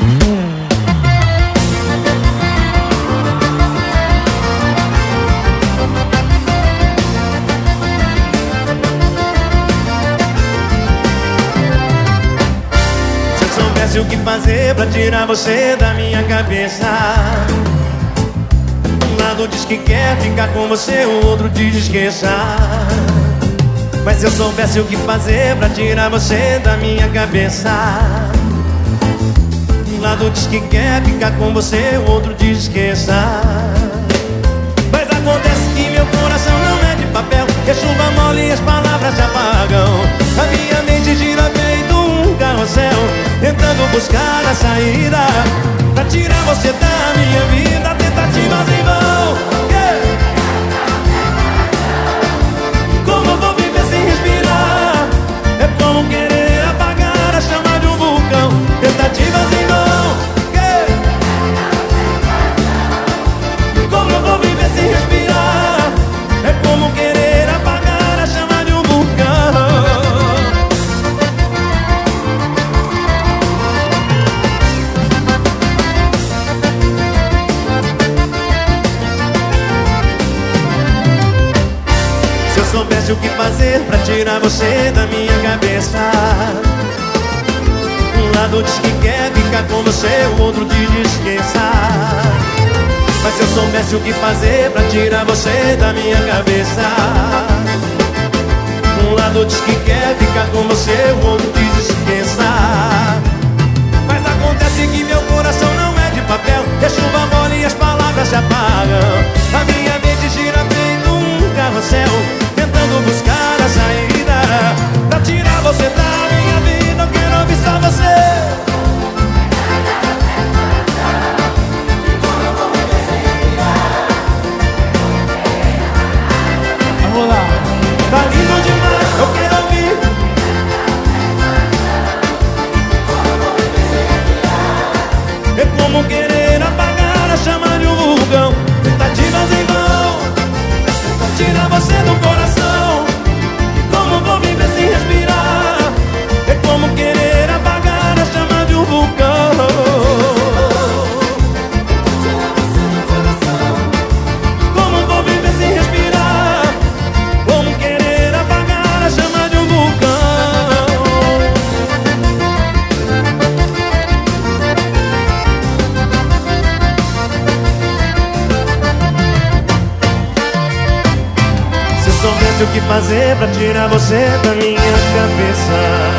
Se o que fazer pra tirar você da minha cabeça. Um lado diz que quer ficar com você, o outro diz esqueça. Mas se eu soubesse o que fazer pra tirar você da minha cabeça. Um lado diz que quer ficar com você, o outro diz esqueça. Mas acontece que meu coração não é de papel, que a chuva mole e as palavras se apagam. A minha mente gira feito um carrossel, tentando buscar a saída pra tirar você da minha vida. Tentativas em vão, yeah. Como eu vou viver sem respirar? É como querer apagar a chama de um vulcão. Tentativas em vão, yeah. Como eu vou viver sem respirar? É como querer apagar a chama de um vulcão. Se eu soubesse o que fazer pra tirar você da minha cabeça. Um lado diz que quer ficar com você, o outro diz esqueça. Mas se eu soubesse o que fazer pra tirar você da minha cabeça. Um lado diz que quer ficar com você, o outro diz esqueça. Mas acontece que meu coração não é de papel, e a chuva mole e as palavras se apagam. A minha mente gira feito um carrossel, tentando buscar a saída pra tirar você da minha vida. Eu quero ouvir só você. Vamos lá. Tá lindo demais, eu quero ouvir. É como querer apagar a chama de um vulcão. Tentativas em vão, tirar você do coração. Como vou viver sem respirar? É como querer apagar a chama de um vulcão. Como vou viver sem respirar? Como querer apagar a chama de um vulcão. Se eu soubesse o que fazer pra tirar você da minha cabeça.